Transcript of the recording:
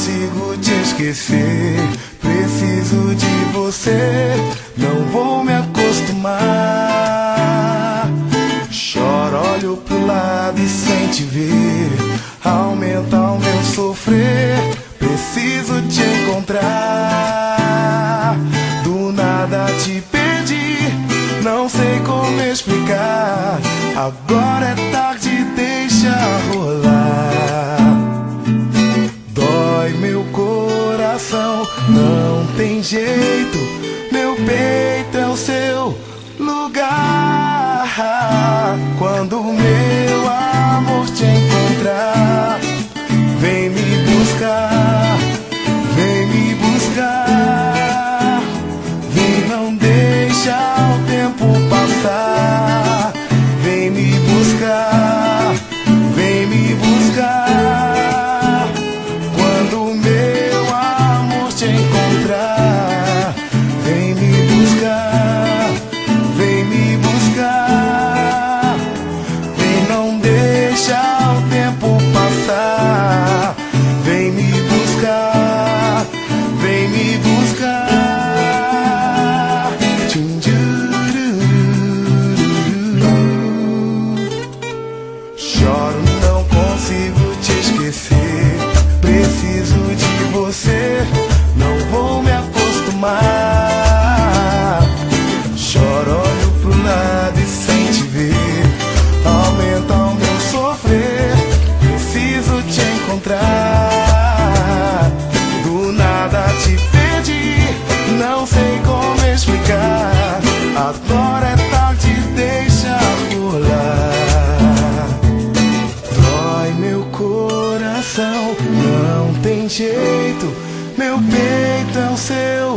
consigo te esquecer. Preciso de você, não vou me acostumar. Choro, olho pro lado e sem te ver, aumenta o meu sofrer. Preciso te encontrar. Do nada te perdi, não sei como explicar. Agora é tarde, deixa rolar. Dói meu coração, não tem jeito. Meu peito é o seu lugar. Quando meu amor te encontrar, vem me buscar, vem me buscar. Vem, não deixa o tempo passar. Vem me buscar, vem me buscar. Quando meu amor te encontrar, vem me buscar, vem me buscar. Vem, não deixa o tempo passar. Vem me buscar, vem me buscar. Choro, não consigo te esquecer. Preciso de você, não vou me acostumar. Choro, olho pro lado e sem te ver, aumenta o meu sofrer. Preciso te encontrar. Do nada te perdi, não sei como explicar. Agora é tarde, deixa rolar. Dói meu coração, não tem jeito. Meu peito é o seu